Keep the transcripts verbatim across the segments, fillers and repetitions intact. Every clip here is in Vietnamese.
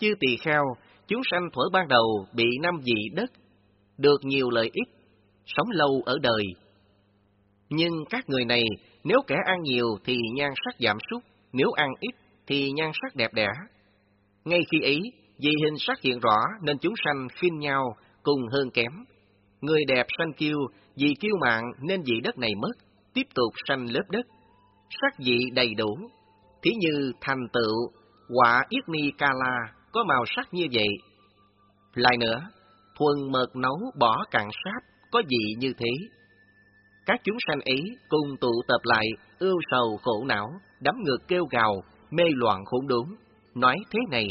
Chư tỳ kheo, chúng sanh thuở ban đầu bị năm vị đất, được nhiều lợi ích, sống lâu ở đời. Nhưng các người này, nếu kẻ ăn nhiều thì nhan sắc giảm sút, nếu ăn ít thì nhan sắc đẹp đẽ. Ngay khi ấy, vì hình sắc hiện rõ nên chúng sanh khinh nhau, cùng hơn kém. Người đẹp sanh kiêu, vì kiêu mạn nên vị đất này mất, tiếp tục sanh lớp đất. Sắc vị đầy đủ, thí như thành tựu, quả yết ni ca la, có màu sắc như vậy. Lại nữa, thuần mật nấu bỏ cạn sáp, có vị như thế. Các chúng sanh ấy cùng tụ tập lại, ưu sầu khổ não, đấm ngực kêu gào, mê loạn khốn đốn, nói thế này: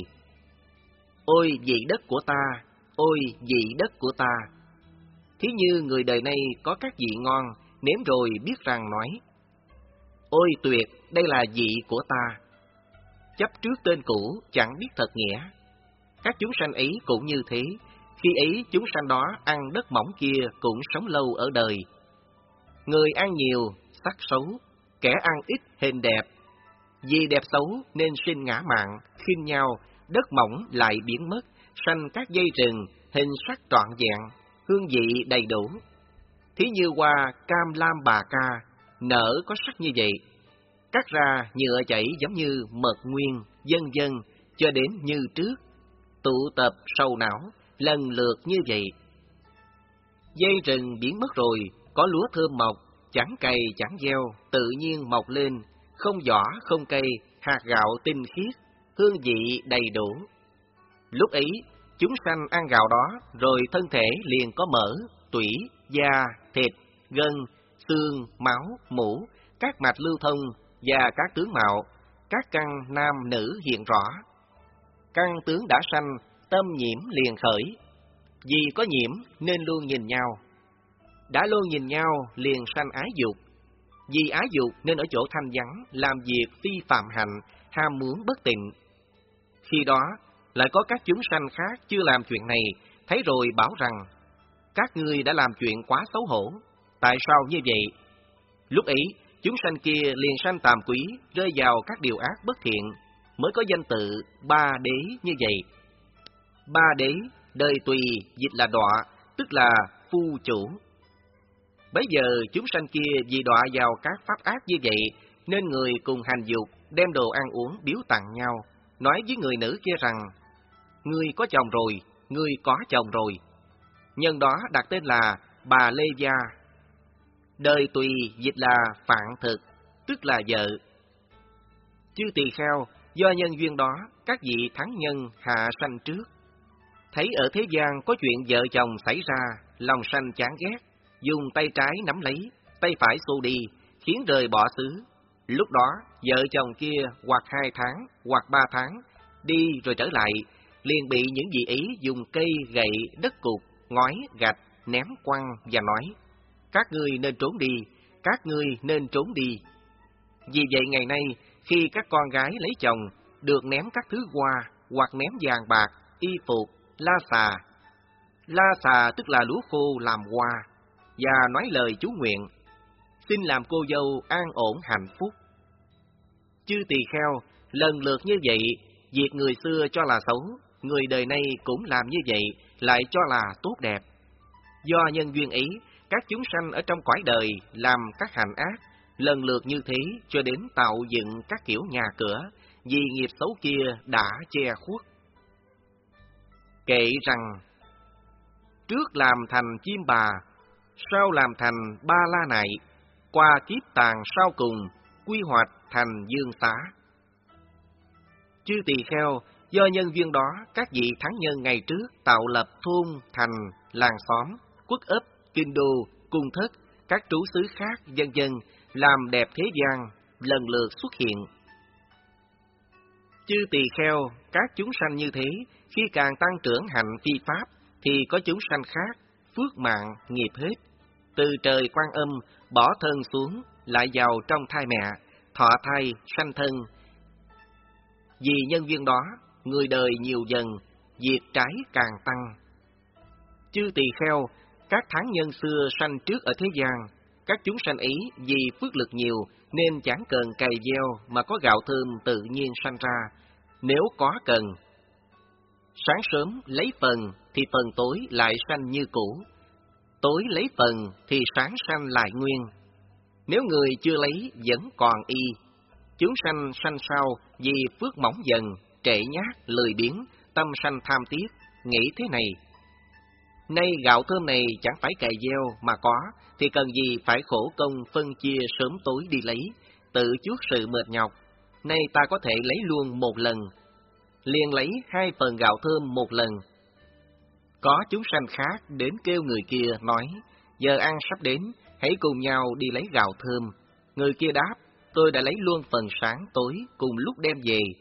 Ôi vị đất của ta, ôi vị đất của ta. Thí như người đời nay có các vị ngon, nếm rồi biết rằng nói: Ôi tuyệt, đây là vị của ta. Chấp trước tên cũ, chẳng biết thật nghĩa. Các chúng sanh ấy cũng như thế, khi ấy chúng sanh đó ăn đất mỏng kia cũng sống lâu ở đời. Người ăn nhiều, sắc xấu, kẻ ăn ít, hình đẹp. Vì đẹp xấu nên sinh ngã mạn, khinh nhau, đất mỏng lại biến mất, sanh các dây rừng, hình sắc trọn vẹn, hương vị đầy đủ. Thí như hoa cam lam bà ca, nở có sắc như vậy. Cắt ra nhựa chảy giống như mật nguyên, vân vân, cho đến như trước. Tụ tập sầu não, lần lượt như vậy. Dây rừng biến mất rồi, có lúa thơm mọc, chẳng cày chẳng gieo, tự nhiên mọc lên, không vỏ không cây, hạt gạo tinh khiết, hương vị đầy đủ. Lúc ấy, chúng sanh ăn gạo đó, rồi thân thể liền có mỡ, tủy, da, thịt, gân, xương, máu, mũ, các mạch lưu thông và các tướng mạo, các căn nam nữ hiện rõ. Căn tướng đã sanh, tâm nhiễm liền khởi. Vì có nhiễm nên luôn nhìn nhau. Đã luôn nhìn nhau liền sanh ái dục. Vì ái dục nên ở chỗ thanh vắng, làm việc phi phạm hạnh, ham muốn bất tịnh. Khi đó, lại có các chúng sanh khác chưa làm chuyện này, thấy rồi bảo rằng: Các ngươi đã làm chuyện quá xấu hổ, tại sao như vậy? Lúc ấy, chúng sanh kia liền sanh tàm quý, rơi vào các điều ác bất thiện, mới có danh tự ba đế như vậy. Ba đế, đời tùy, dịch là đọa, tức là phu chủ. Bấy giờ chúng sanh kia vì đọa vào các pháp ác như vậy, nên người cùng hành dục, đem đồ ăn uống biếu tặng nhau, nói với người nữ kia rằng: Ngươi có chồng rồi, ngươi có chồng rồi. Nhân đó đặt tên là bà Lê Gia. Đời tùy dịch là phạn thực, tức là vợ. Chư tỳ kheo, do nhân duyên đó, các vị thắng nhân hạ sanh trước. Thấy ở thế gian có chuyện vợ chồng xảy ra, lòng sanh chán ghét, dùng tay trái nắm lấy, tay phải xô đi, khiến rời bỏ xứ. Lúc đó, vợ chồng kia hoặc hai tháng, hoặc ba tháng, đi rồi trở lại, liền bị những vị ấy dùng cây, gậy, đất cục, ngói, gạch, ném quăng và nói: Các ngươi nên trốn đi, các ngươi nên trốn đi. Vì vậy ngày nay, khi các con gái lấy chồng, được ném các thứ hoa, hoặc ném vàng bạc, y phục, la xà. La xà tức là lúa khô làm hoa, và nói lời chú nguyện: Xin làm cô dâu an ổn hạnh phúc. Chư tỳ kheo, lần lượt như vậy, việc người xưa cho là xấu, người đời nay cũng làm như vậy, lại cho là tốt đẹp. Do nhân duyên ấy, các chúng sanh ở trong cõi đời làm các hạnh ác, lần lượt như thế cho đến tạo dựng các kiểu nhà cửa, vì nghiệp xấu kia đã che khuất. Kệ rằng: Trước làm thành chim bà, sau làm thành ba la nại, qua kiếp tàn sau cùng, quy hoạch thành dương xá. Chư tỳ kheo, do nhân duyên đó, các vị thắng nhân ngày trước tạo lập thôn, thành, làng xóm, quốc ấp, kinh đô, cung thất, các trú xứ khác, vân vân, làm đẹp thế gian, lần lượt xuất hiện. Chư tỳ kheo, các chúng sanh như thế, khi càng tăng trưởng hạnh phi pháp, thì có chúng sanh khác, phước mạng, nghiệp hết. Từ trời Quan Âm, bỏ thân xuống, lại vào trong thai mẹ, thọ thai, sanh thân. Vì nhân duyên đó, người đời nhiều dần, việc trái càng tăng. Chư tỳ kheo, các thắng nhân xưa sanh trước ở thế gian, các chúng sanh ấy vì phước lực nhiều, nên chẳng cần cày gieo mà có gạo thơm tự nhiên sanh ra, nếu có cần. Sáng sớm lấy phần thì phần tối lại sanh như cũ, tối lấy phần thì sáng sanh lại nguyên. Nếu người chưa lấy vẫn còn y, chúng sanh sanh sau vì phước mỏng dần, trễ nhát, lười biếng, tâm sanh tham tiếc, nghĩ thế này. Nay gạo thơm này chẳng phải cày gieo mà có, thì cần gì phải khổ công phân chia sớm tối đi lấy, tự chuốc sự mệt nhọc. Nay ta có thể lấy luôn một lần, liền lấy hai phần gạo thơm một lần. Có chúng sanh khác đến kêu người kia nói, giờ ăn sắp đến, hãy cùng nhau đi lấy gạo thơm. Người kia đáp, tôi đã lấy luôn phần sáng tối cùng lúc đem về,